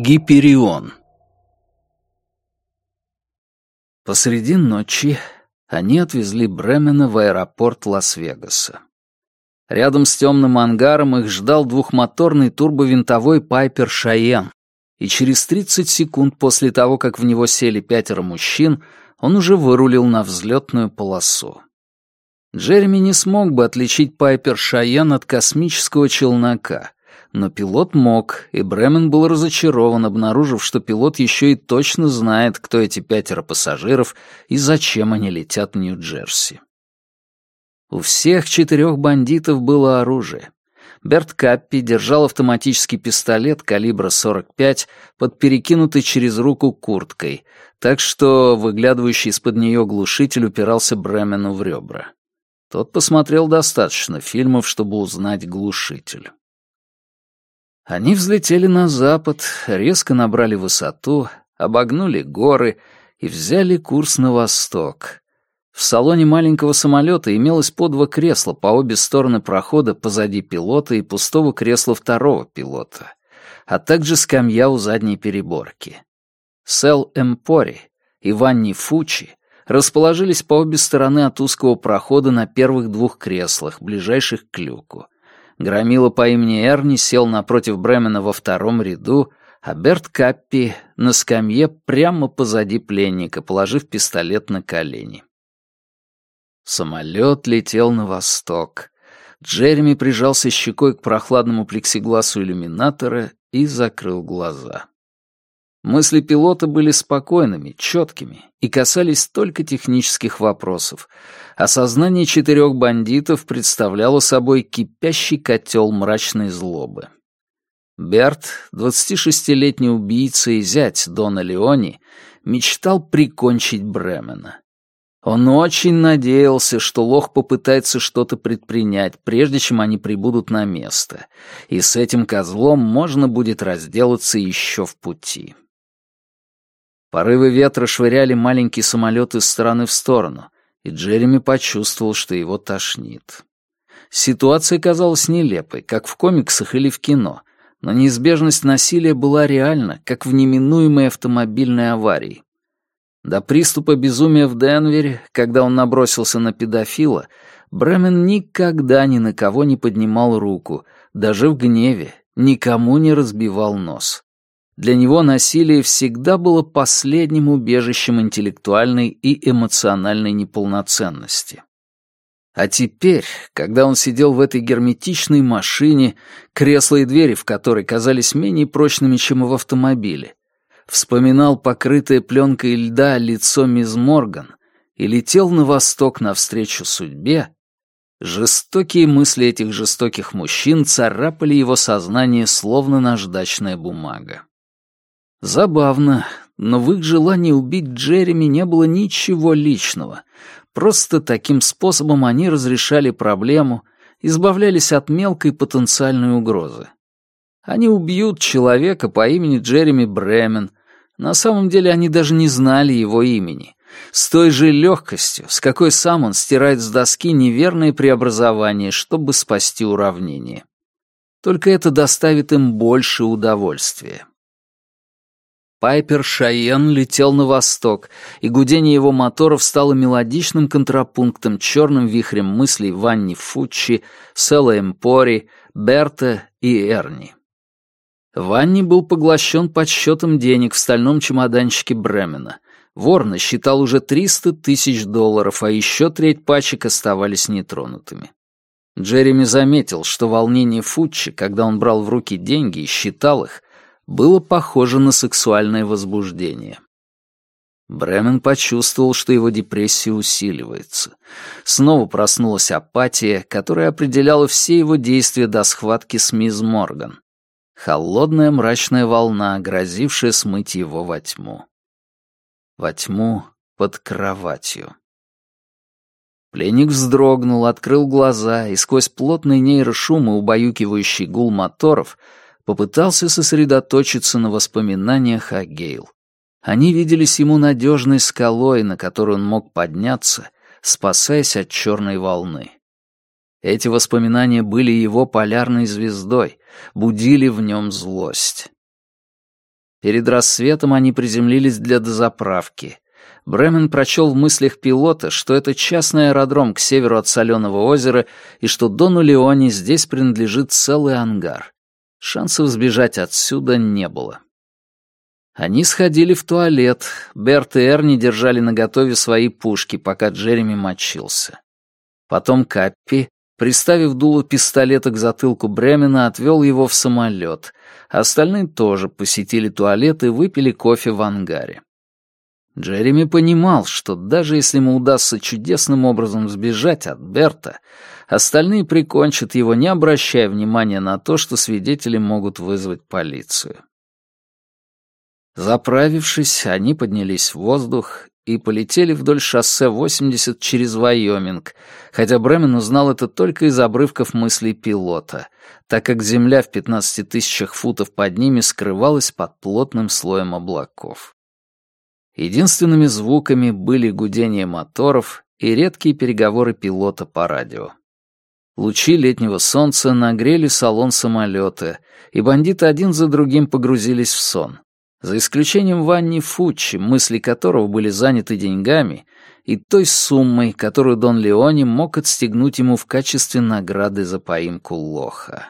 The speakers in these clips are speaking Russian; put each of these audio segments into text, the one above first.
Гиперион. Посреди ночи они отвезли Бремена в аэропорт Лас-Вегаса. Рядом с темным ангаром их ждал двухмоторный турбовинтовой Пайпер Шайен, и через 30 секунд после того, как в него сели 5 мужчин, он уже вырулил на взлетную полосу. Джереми не смог бы отличить Пайпер Шайен от космического челнока, но пилот мог, и Бремен был разочарован, обнаружив, что пилот еще и точно знает, кто эти 5 пассажиров и зачем они летят в Нью-Джерси. У всех 4 бандитов было оружие. Берт Каппи держал автоматический пистолет калибра 45 под перекинутой через руку курткой, так что выглядывающий из-под нее глушитель упирался Бремену в ребра. Тот посмотрел достаточно фильмов, чтобы узнать глушитель. Они взлетели на запад, резко набрали высоту, обогнули горы и взяли курс на восток. В салоне маленького самолета имелось по 2 кресла по обе стороны прохода позади пилота и пустого кресла второго пилота, а также скамья у задней переборки. Сэл Эмпори и Ванни Фуччи расположились по обе стороны от узкого прохода на первых 2 креслах, ближайших к люку. Громила по имени Эрни сел напротив Бремена во 2-м ряду, а Берт Каппи на скамье прямо позади пленника, положив пистолет на колени. Самолет летел на восток. Джереми прижался щекой к прохладному плексигласу иллюминатора и закрыл глаза. Мысли пилота были спокойными, четкими и касались только технических вопросов, а сознание 4 бандитов представляло собой кипящий котел мрачной злобы. Берт, 26-летний убийца и зять Дона Леони, мечтал прикончить Бремена. Он очень надеялся, что лох попытается что-то предпринять, прежде чем они прибудут на место, и с этим козлом можно будет разделаться еще в пути. Порывы ветра швыряли маленький самолет из стороны в сторону, и Джереми почувствовал, что его тошнит. Ситуация казалась нелепой, как в комиксах или в кино, но неизбежность насилия была реальна, как в неминуемой автомобильной аварии. До приступа безумия в Денвере, когда он набросился на педофила, Бремен никогда ни на кого не поднимал руку, даже в гневе, никому не разбивал нос. Для него насилие всегда было последним убежищем интеллектуальной и эмоциональной неполноценности. А теперь, когда он сидел в этой герметичной машине, кресла и двери в которой казались менее прочными, чем в автомобиле, вспоминал покрытое пленкой льда лицо мисс Морган и летел на восток навстречу судьбе, жестокие мысли этих жестоких мужчин царапали его сознание, словно наждачная бумага. Забавно, но в их желании убить Джереми не было ничего личного. Просто таким способом они разрешали проблему, избавлялись от мелкой потенциальной угрозы. Они убьют человека по имени Джереми Бремен. На самом деле они даже не знали его имени. С той же легкостью, с какой сам он стирает с доски неверные преобразования, чтобы спасти уравнение. Только это доставит им больше удовольствия. Пайпер Шайен летел на восток, и гудение его моторов стало мелодичным контрапунктом черным вихрем мыслей Ванни Фуччи, Сэла Эмпори, Берта и Эрни. Ванни был поглощен подсчетом денег в стальном чемоданчике Бремена. Вор насчитал уже $300 000, а еще 1/3 пачек оставались нетронутыми. Джереми заметил, что волнение Фуччи, когда он брал в руки деньги и считал их, было похоже на сексуальное возбуждение. Бремен почувствовал, что его депрессия усиливается. Снова проснулась апатия, которая определяла все его действия до схватки с мисс Морган. Холодная мрачная волна, грозившая смыть его во тьму. Во тьму под кроватью. Пленник вздрогнул, открыл глаза и сквозь плотный нейрошум и убаюкивающий гул моторов попытался сосредоточиться на воспоминаниях о Гейл. Они виделись ему надежной скалой, на которую он мог подняться, спасаясь от черной волны. Эти воспоминания были его полярной звездой, будили в нем злость. Перед рассветом они приземлились для дозаправки. Бремен прочел в мыслях пилота, что это частный аэродром к северу от Соленого озера и что Дону Леони здесь принадлежит целый ангар. Шансов сбежать отсюда не было. Они сходили в туалет. Берт и Эрни держали наготове свои пушки, пока Джереми мочился. Потом Каппи, приставив дуло пистолета к затылку Бремена, отвел его в самолет. Остальные тоже посетили туалет и выпили кофе в ангаре. Джереми понимал, что даже если ему удастся чудесным образом сбежать от Берта, остальные прикончат его, не обращая внимания на то, что свидетели могут вызвать полицию. Заправившись, они поднялись в воздух и полетели вдоль шоссе 80 через Вайоминг, хотя Бремен узнал это только из обрывков мыслей пилота, так как земля в 15 тысячах футов под ними скрывалась под плотным слоем облаков. Единственными звуками были гудение моторов и редкие переговоры пилота по радио. Лучи летнего солнца нагрели салон самолета, и бандиты один за другим погрузились в сон, за исключением Ванни Фуччи, мысли которого были заняты деньгами, и той суммой, которую Дон Леони мог отстегнуть ему в качестве награды за поимку лоха.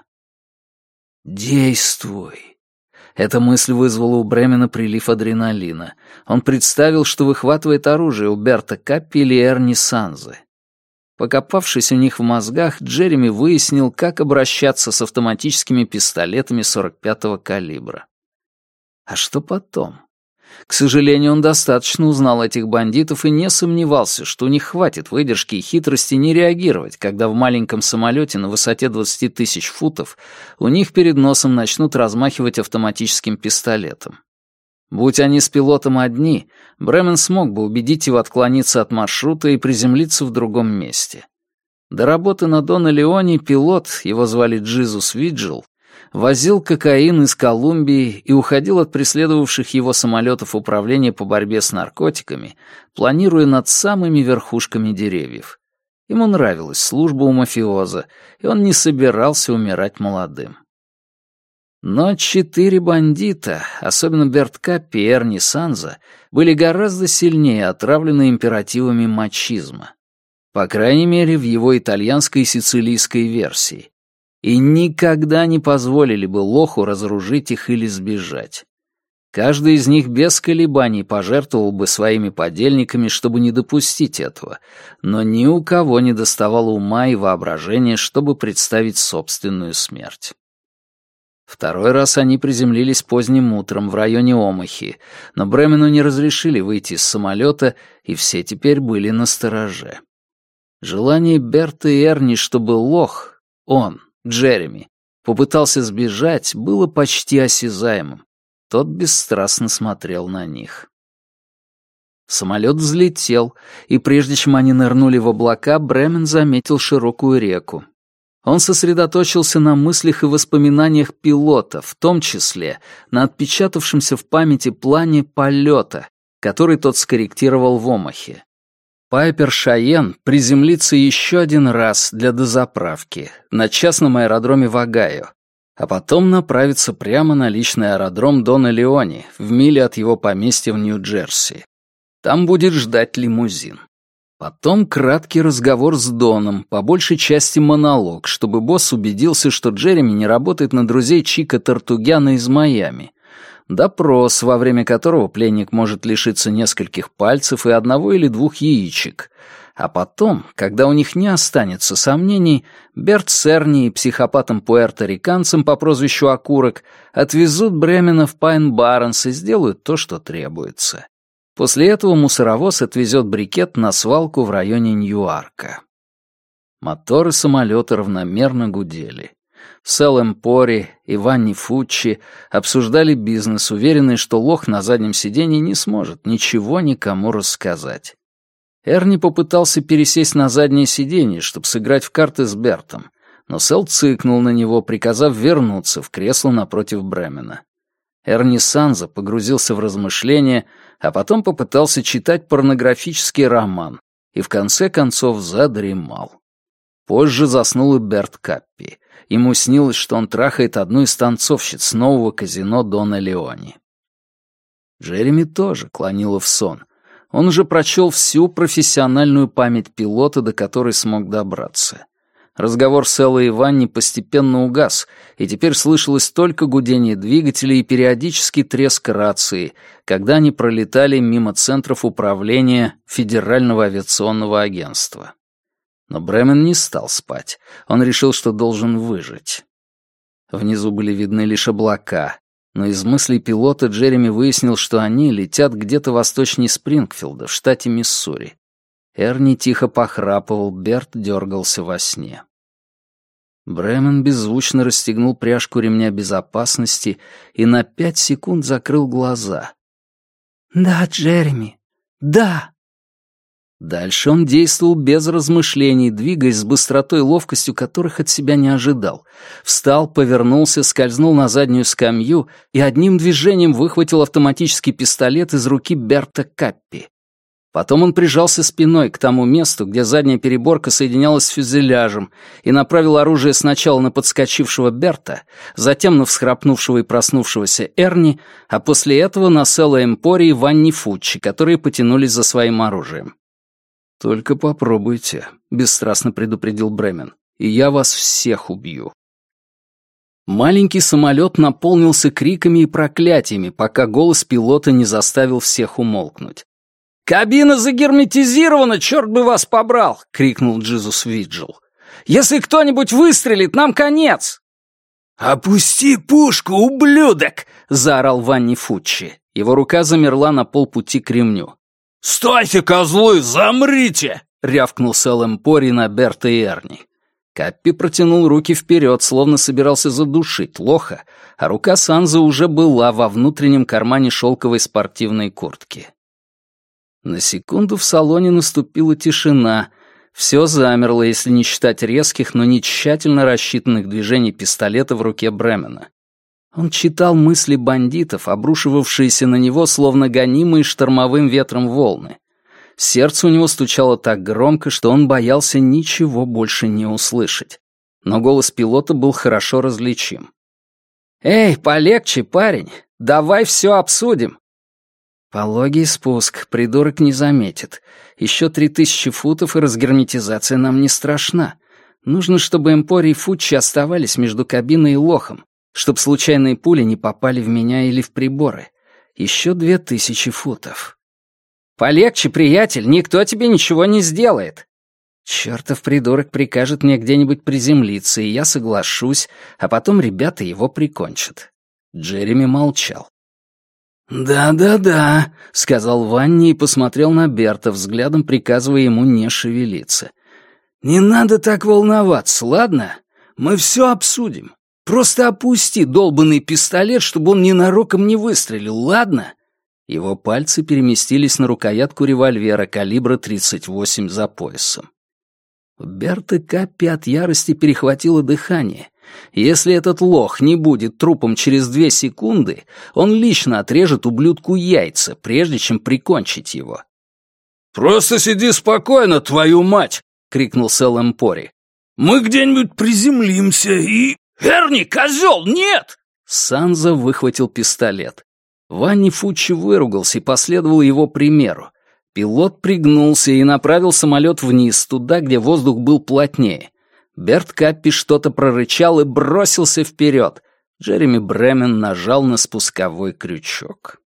«Действуй!» Эта мысль вызвала у Бремена прилив адреналина. Он представил, что выхватывает оружие у Берта Каппи или Эрни Санзы. Покопавшись у них в мозгах, Джереми выяснил, как обращаться с автоматическими пистолетами 45-го калибра. А что потом? К сожалению, он достаточно узнал этих бандитов и не сомневался, что у них хватит выдержки и хитрости не реагировать, когда в маленьком самолете на высоте 20 тысяч футов у них перед носом начнут размахивать автоматическим пистолетом. Будь они с пилотом одни, Бремен смог бы убедить его отклониться от маршрута и приземлиться в другом месте. До работы на Дона Леони пилот, его звали Джизус Виджил, возил кокаин из Колумбии и уходил от преследовавших его самолетов Управления по борьбе с наркотиками, планируя над самыми верхушками деревьев. Ему нравилась служба у мафиоза, и он не собирался умирать молодым. Но 4 бандита, особенно Берт Каппи и Эрни Санза, были гораздо сильнее отравлены императивами мачизма. По крайней мере, в его итальянской и сицилийской версии. И никогда не позволили бы лоху разоружить их или сбежать. Каждый из них без колебаний пожертвовал бы своими подельниками, чтобы не допустить этого, но ни у кого не доставало ума и воображения, чтобы представить собственную смерть. Второй раз они приземлились поздним утром в районе Омахи, но Бремену не разрешили выйти из самолета, и все теперь были настороже. Желание Берта и Эрни, чтобы лох, он, Джереми, попытался сбежать, было почти осязаемым. Тот бесстрастно смотрел на них. Самолет взлетел, и прежде чем они нырнули в облака, Бремен заметил широкую реку. Он сосредоточился на мыслях и воспоминаниях пилота, в том числе на отпечатавшемся в памяти плане полета, который тот скорректировал в Омахе. Пайпер Шайен приземлится еще один раз для дозаправки на частном аэродроме в Огайо, а потом направится прямо на личный аэродром Дона Леони в миле от его поместья в Нью-Джерси. Там будет ждать лимузин. Потом краткий разговор с Доном, по большей части монолог, чтобы босс убедился, что Джереми не работает на друзей Чика Тартугяна из Майами. Допрос, во время которого пленник может лишиться нескольких пальцев и 1 или 2 яичек. А потом, когда у них не останется сомнений, Берт с Эрни и психопатом-пуэрториканцем по прозвищу Окурок отвезут Бремена в Пайн-Барренс и сделают то, что требуется. После этого мусоровоз отвезет брикет на свалку в районе Ньюарка. Моторы самолета равномерно гудели. Сэл Эмпори и Ванни Фуччи обсуждали бизнес, уверенные, что лох на заднем сиденье не сможет ничего никому рассказать. Эрни попытался пересесть на заднее сиденье, чтобы сыграть в карты с Бертом, но Сэл цыкнул на него, приказав вернуться в кресло напротив Бремена. Эрни Санза погрузился в размышления, а потом попытался читать порнографический роман и в конце концов задремал. Позже заснул и Берт Каппи. Ему снилось, что он трахает одну из танцовщиц нового казино Дона Леони. Джереми тоже клонило в сон. Он уже прочел всю профессиональную память пилота, до которой смог добраться. Разговор с Эллой и Ванни постепенно угас, и теперь слышалось только гудение двигателей и периодический треск рации, когда они пролетали мимо центров управления Федерального авиационного агентства. Но Бремен не стал спать. Он решил, что должен выжить. Внизу были видны лишь облака, но из мыслей пилота Джереми выяснил, что они летят где-то восточнее Спрингфилда, в штате Миссури. Эрни тихо похрапывал, Берт дергался во сне. Бремен беззвучно расстегнул пряжку ремня безопасности и на 5 секунд закрыл глаза. «Да, Джереми, да!» Дальше он действовал без размышлений, двигаясь с быстротой и ловкостью, которых от себя не ожидал. Встал, повернулся, скользнул на заднюю скамью и одним движением выхватил автоматический пистолет из руки Берта Каппи. Потом он прижался спиной к тому месту, где задняя переборка соединялась с фюзеляжем, и направил оружие сначала на подскочившего Берта, затем на всхрапнувшего и проснувшегося Эрни, а после этого на Сэлла Эмпори и Ванни Фуччи, которые потянулись за своим оружием. «Только попробуйте», — бесстрастно предупредил Бремен, — «и я вас всех убью». Маленький самолет наполнился криками и проклятиями, пока голос пилота не заставил всех умолкнуть. «Кабина загерметизирована, черт бы вас побрал!» — крикнул Джизус Виджел. «Если кто-нибудь выстрелит, нам конец!» «Опусти пушку, ублюдок!» — заорал Ванни Фуччи. Его рука замерла на полпути к ремню. «Стойте, козлы, замрите!» — рявкнул Сэл Эмпори на Берта и Эрни. Каппи протянул руки вперед, словно собирался задушить лоха, а рука Санза уже была во внутреннем кармане шелковой спортивной куртки. На секунду в салоне наступила тишина. Все замерло, если не считать резких, но не тщательно рассчитанных движений пистолета в руке Бремена. Он читал мысли бандитов, обрушивавшиеся на него, словно гонимые штормовым ветром волны. Сердце у него стучало так громко, что он боялся ничего больше не услышать. Но голос пилота был хорошо различим. «Эй, полегче, парень, давай все обсудим». «Пологий спуск, придурок не заметит. Еще 3000 футов, и разгерметизация нам не страшна. Нужно, чтобы Эмпори и Фуччи оставались между кабиной и лохом, чтобы случайные пули не попали в меня или в приборы. Еще 2000 футов». «Полегче, приятель, никто тебе ничего не сделает». «Чертов придурок прикажет мне где-нибудь приземлиться, и я соглашусь, а потом ребята его прикончат». Джереми молчал. «Да-да-да», — сказал Ванни и посмотрел на Берта, взглядом приказывая ему не шевелиться. «Не надо так волноваться, ладно? Мы все обсудим. Просто опусти долбанный пистолет, чтобы он ненароком не выстрелил, ладно?» Его пальцы переместились на рукоятку револьвера калибра 38 за поясом. У Берта Каппи от ярости перехватило дыхание. Если этот лох не будет трупом через 2 секунды, он лично отрежет ублюдку яйца, прежде чем прикончить его. «Просто сиди спокойно, твою мать!» — крикнул Сэл Эмпори. «Мы где-нибудь приземлимся и...» «Эрни, козел, нет!» Санза выхватил пистолет. Ванни Фуччи выругался и последовал его примеру. Пилот пригнулся и направил самолет вниз, туда, где воздух был плотнее. Берт Каппи что-то прорычал и бросился вперед. Джереми Бремен нажал на спусковой крючок.